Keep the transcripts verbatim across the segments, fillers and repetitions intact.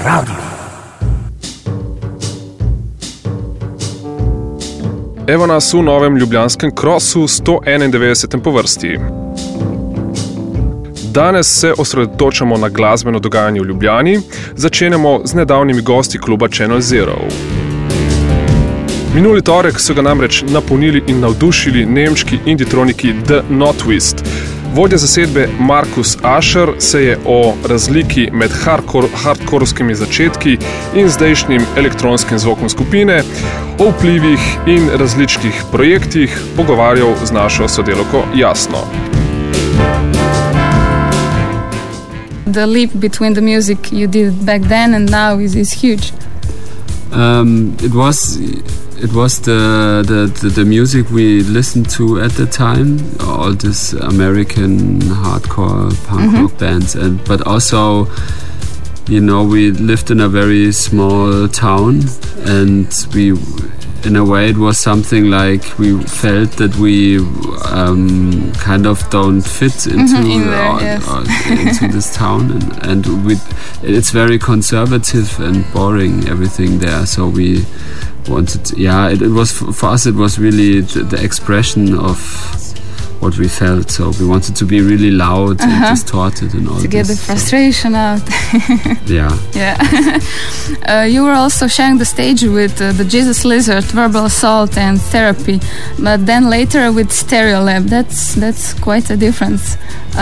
Radio. Evo nas v novem ljubljanskem krosu sto enaindevetdesetem po vrsti. Danes se osredotočamo na glasbeno dogajanje v Ljubljani, začenjamo z nedavnimi gosti kluba Channel Zero. Minuli torek so ga namreč napolnili in navdušili nemški indie-troniki The Notwist. Vodja zasedbe Markus Ascher se je o razliki med hardcore, hardcorovskimi začetki in zdajšnjim elektronskim zvokom skupine, o vplivih in različnih projektih pogovarjal z našo sodelavko Jasno. The leap between the music you did back then and now is, is huge. Um, it was it was the, the, the, the music we listened to at the time, all this American hardcore punk mm-hmm. rock bands, and but also, you know, we lived in a very small town, and we, in a way, it was something like we felt that we um, kind of don't fit into mm-hmm, in there, our, yes. our, into this town, and, and we, it's very conservative and boring, everything there. So we wanted, yeah, it, it was for us. It was really the, the expression of what we felt. So we wanted to be really loud uh-huh. and distorted and all to this. get the frustration so. out. Yeah. Yeah. uh, you were also sharing the stage with uh, the Jesus Lizard, Verbal Assault, and Therapy, but then later with Stereolab. That's that's quite a difference.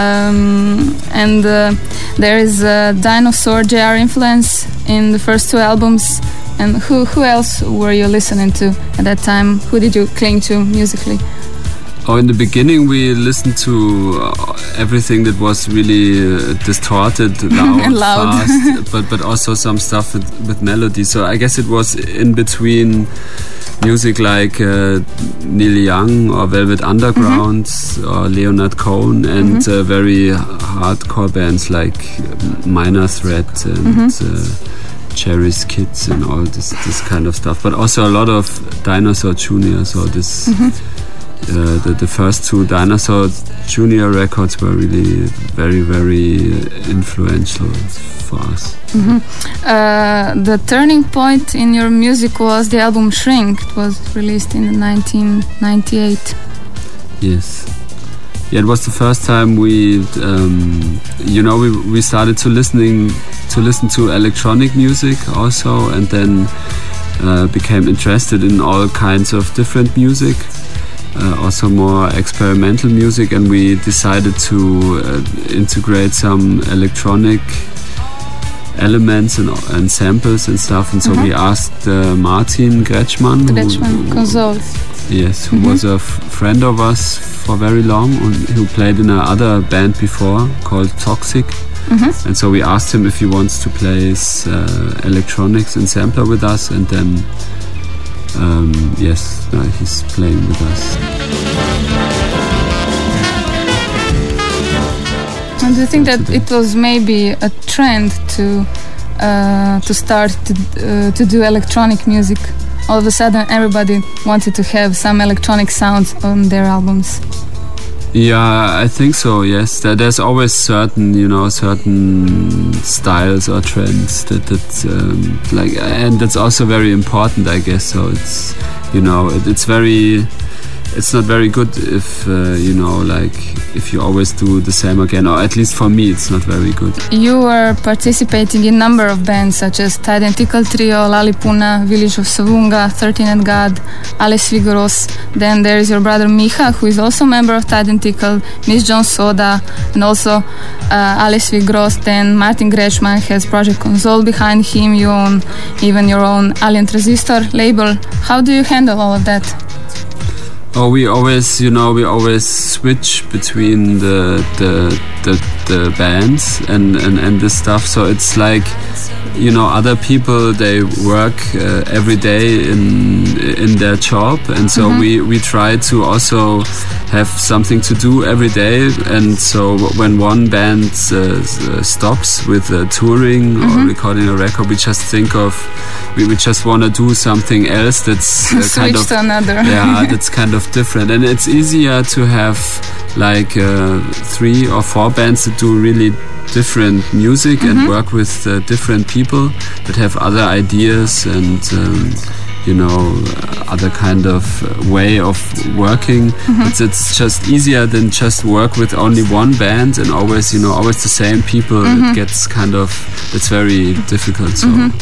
Um, and uh, there is a Dinosaur J R influence in the first two albums. And who who else were you listening to at that time? Who did you cling to musically? Oh, in the beginning we listened to uh, everything that was really uh, distorted, loud, loud. fast, but but also some stuff with, with melody. So I guess it was in between music like uh, Neil Young or Velvet Underground mm-hmm. or Leonard Cohen and mm-hmm. uh, very hardcore bands like Minor Threat and mm-hmm. uh, Cherry's Kids and all this this kind of stuff. But also a lot of Dinosaur Junior. So this. Mm-hmm. Uh, the, the first two Dinosaur Junior records were really very, very influential for us. Mm-hmm. Uh, the turning point in your music was the album Shrink. It was released in nineteen ninety-eight. Yes. Yeah, it was the first time we, um, you know, we we started to listening to listen to electronic music also, and then uh, became interested in all kinds of different music. Uh, also more experimental music, and we decided to uh, integrate some electronic elements and, and samples and stuff, and so mm-hmm. we asked uh, Martin Gretschmann, Gretschmann Console. Yes, who mm-hmm. was a f- friend of us for very long, and who played in another band before called Toxic. Mm-hmm. And so we asked him if he wants to play uh, electronics and sampler with us, and then Um, yes, uh, he's playing with us. And do you think that it was maybe a trend to uh, to start to, uh, to do electronic music? All of a sudden, everybody wanted to have some electronic sounds on their albums. Yeah, I think so. Yes, there, there's always certain, you know, certain styles or trends that that um, like, and that's also very important, I guess. So it's, you know, it, it's very, it's not very good if uh, you know, like if you always do the same again, or at least for me, it's not very good. You were participating in a number of bands such as Tidentical Trio, Lalipuna, Village of Savunga, thirteen and God, Ales Vigoros. Then there is your brother Miha, who is also a member of Tidentical, Miss John Soda, and also uh, Ales Vigoros. Then Martin Gretschmann has Project Console behind him. You own even your own Alien Transistor label. How do you handle all of that? Oh, we always, you know, we always switch between the the the, the bands and, and, and this stuff. So it's like, you know, other people, they work uh, every day in in their job, and so mm-hmm. we we try to also have something to do every day. And so when one band uh, stops with uh, touring mm-hmm. or recording a record, we just think of we, we just want to do something else that's uh, kind of to another. yeah, that's kind of different, and it's easier to have like uh, three or four bands that do really different music mm-hmm. and work with uh, different people that have other ideas and um, you know other kind of way of working. Mm-hmm. It's, it's just easier than just work with only one band and always you know always the same people. Mm-hmm. It gets kind of it's very difficult. So. Mm-hmm.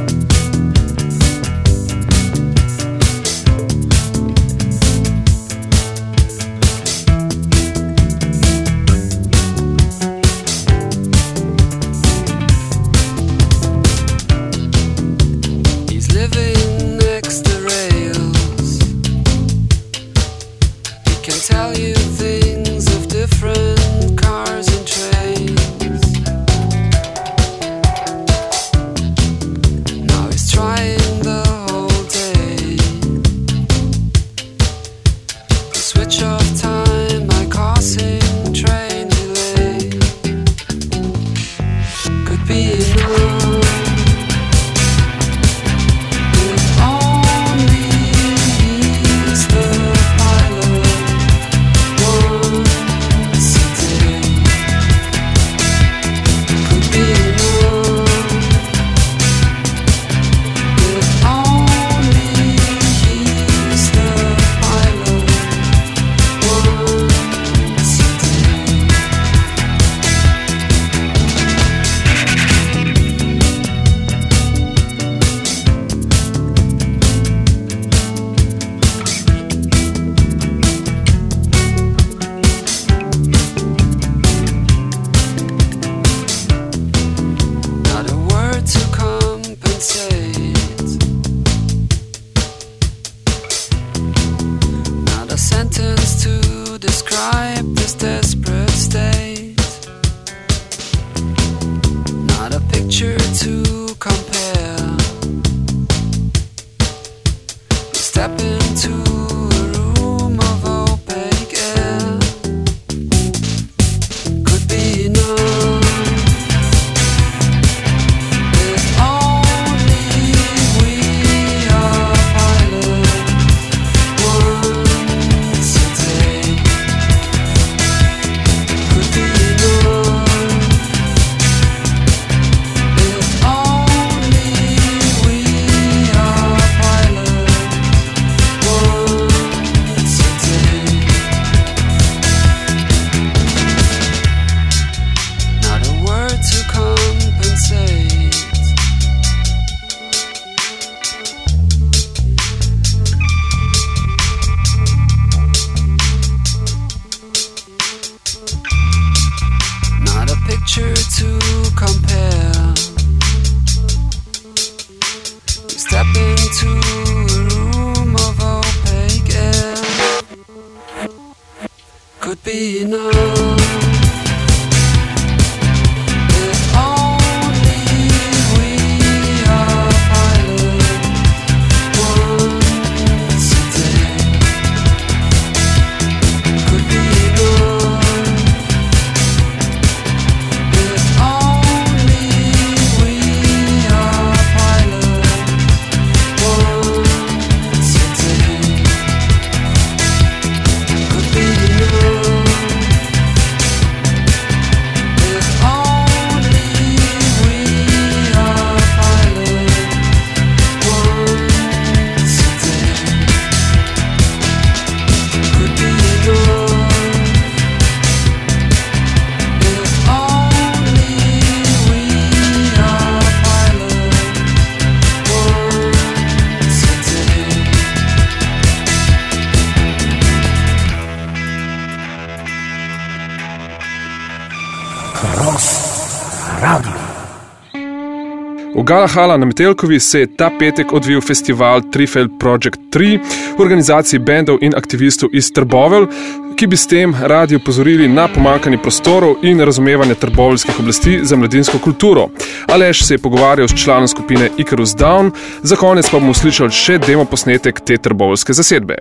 V Galahala na Metelkovi se je ta petek odvil festival Trifeld Project tri v organizaciji bendov in aktivistov iz Trbovelj, ki bi s tem radi opozorili na pomanjkanje prostorov in razumevanja trboveljskih oblasti za mladinsko kulturo. Aleš se je pogovarjal s članom skupine Icarus Down, za konec pa bomo slišali še demo posnetek te trboveljske zasedbe.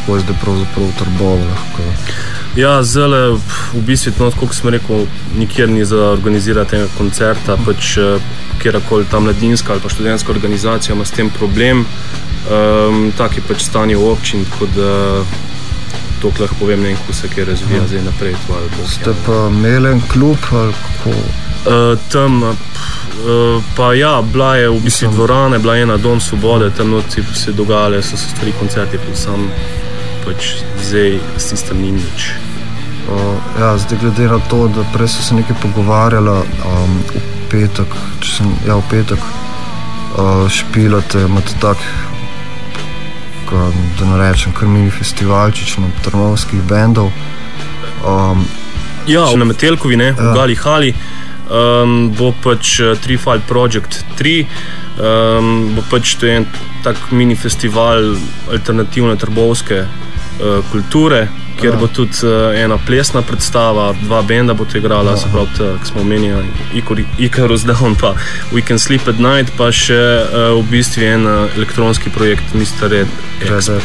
kako je zdaj pravzaprav v Trbovljah. Ja, zdaj v bistvu, no, kot sem rekel, nikjer ni za organizirati tega koncerta, pač kjerakoli ta mladinska ali pa študentska organizacija ima s tem problem. Um, tak je pač stanje v občin, tako da to lahko povem, ne vem, kako se kje razvija ja. zdaj naprej. Tvoje, Ste pa imeli en klub ali kako? Uh, tam uh, pa ja, bila je v bistvu dvorana, bila je ena Dom Svobode, tam noti se dogajale, so se stvari, koncerti, pa sam pač zdaj s tistem ni nič. Uh, ja, zdaj glede na to, da prej so se nekaj pogovarjala um, v petek, če sem, ja, v petek uh, špilate, imate tak, ka, da ne rečem, kar mini festivalčič na trnovskih bendov. Um, ja, na Metelkovi, ne, ja. v Gali Hali. Um, bo pač Tri-File Project tri, um, bo pač to je en tak mini festival alternativne trbovske uh, kulture, kjer ja. bo tudi uh, ena plesna predstava, dva benda bo to igrala, ja. se pravi, ki smo omenili, Icarus Down pa We Can Sleep at Night, pa še uh, v bistvu en uh, elektronski projekt mister Red Expo.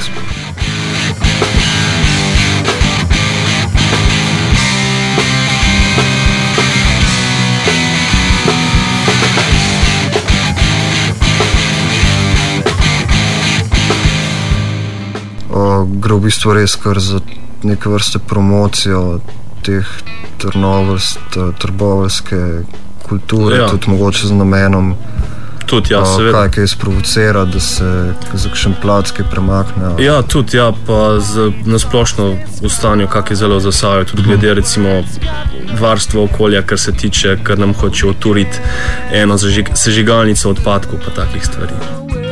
Gre v bistvu res kar za neke vrste promocijo teh trboveljske kulture, ja. tudi mogoče z namenom tudi, ja, kaj kaj sprovocira, da se za kakšen plac kaj premakne. Ja, tudi, ja, pa z, nasplošno v stanju, kak je zelo zasajo, tudi glede recimo varstva okolja, kar se tiče, kar nam hoče oturiti eno zažig, sežigalnico odpadkov pa takih stvari.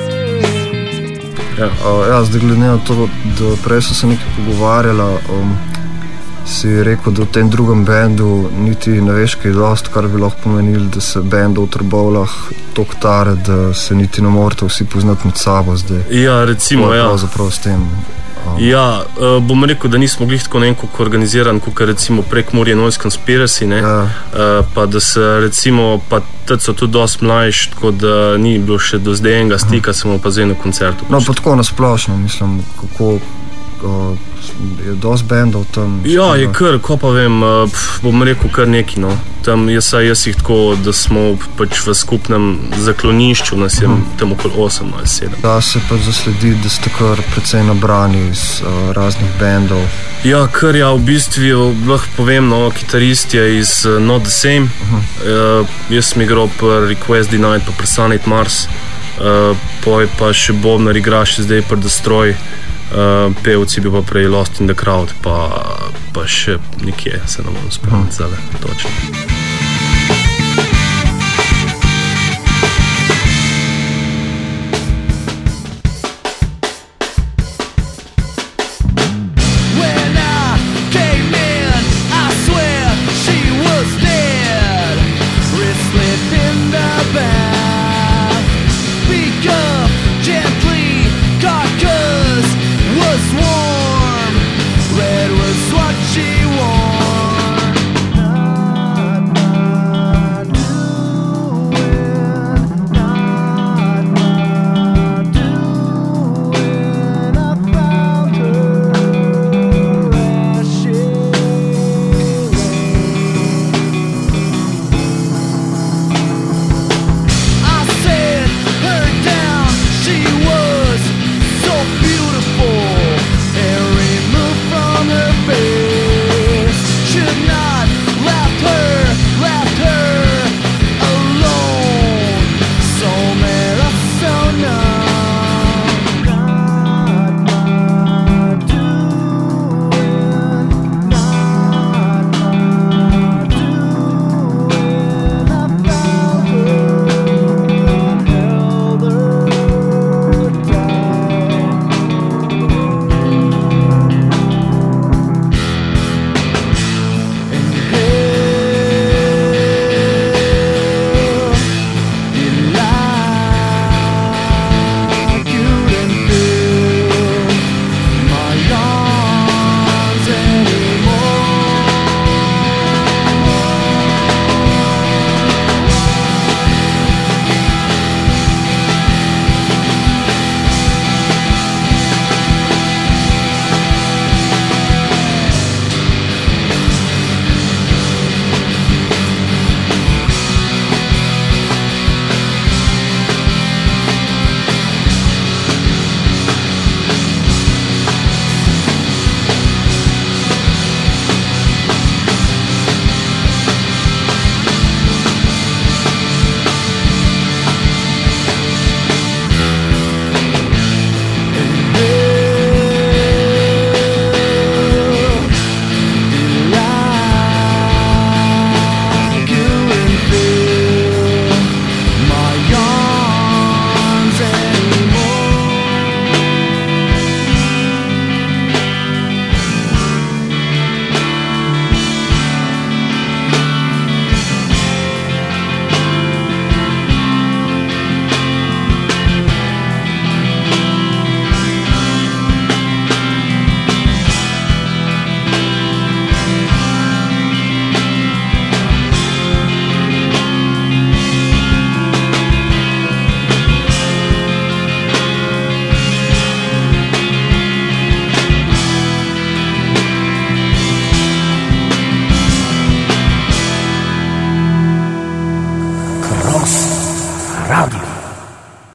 Ja. Uh, ja, zdaj glede na to, da prej so se nekaj pogovarjala, um, si rekel, da v tem drugem bendu niti ne veš kaj dost, kar bi lahko pomenili, da se bendov v Trbovljah toliko tare, da se niti ne morate vsi poznati med sabo zdaj. Ja, recimo, ja. Pravzaprav s tem. Um. Ja, uh, bom rekel, da nismo glih tako nekako organiziran, kot recimo Prekmurje Noise Conspiracy, ne? Ja. Uh, pa da se recimo, pa tudi so tudi dosti mlajši, tako da ni bilo še do zdaj enega stika, uh-huh. samo pa zdaj na koncertu. No, pa tako nasplošno, mislim, kako uh, je dosti bendov tam. Ja, je kar, ko pa vem, uh, pf, bom rekel kar neki, no. Tam jaz, jaz jih tako, da smo pač v skupnem zaklonišču, nas je hmm. tam okoli osem ali sedem. Da se pa zaslediti, da ste kar precej nabrani iz uh, raznih bendov. Ja, kar ja, v bistvu lahko povem, no, kitarist je iz uh, Not the Same. Uh-huh. Uh, jaz sem igral pa Request Denied, pa Personate Mars, uh, poj pa še Bobnar igra še zdaj pa Destroy. Uh, pevci bi pa prej Lost in the Crowd, pa, pa še nekje se ne morem spomniti, uh-huh. zdaj točno.